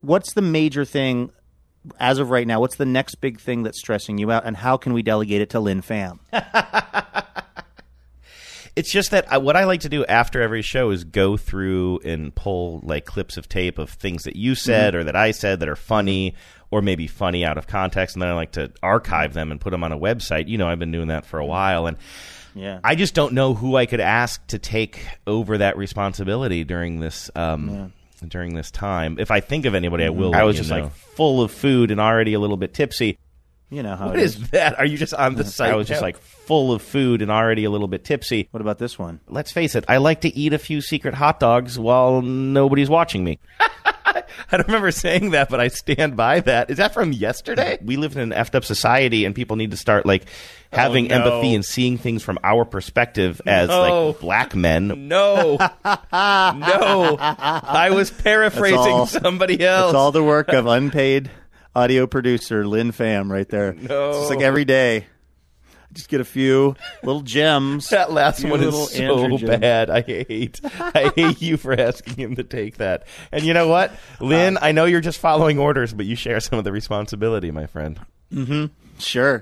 what's the major thing as of right now? What's the next big thing that's stressing you out, and how can we delegate it to Lynn Pham? It's just that what I like to do after every show is go through and pull like clips of tape of things that you said or that I said that are funny or maybe funny out of context, and then I like to archive them and put them on a website. You know, I've been doing that for a while, and I just don't know who I could ask to take over that responsibility during this during this time. If I think of anybody, I will. I was just like full of food and already a little bit tipsy. You know how What is that? Are you just on the site? I was just like full of food and already a little bit tipsy. What about this one? Let's face it, I like to eat a few secret hot dogs while nobody's watching me. I don't remember saying that, but I stand by that. Is that from yesterday? We live in an effed up society, and people need to start like having empathy and seeing things from our perspective as like black men. No. I was paraphrasing somebody else. It's all the work of unpaid audio producer Lynn Pham right there. No. It's like every day. Just get a few little gems. That last one is so bad. I hate you for asking him to take that. And you know what, Lynn, I know you're just following orders, but you share some of the responsibility, my friend. Mm-hmm. Sure.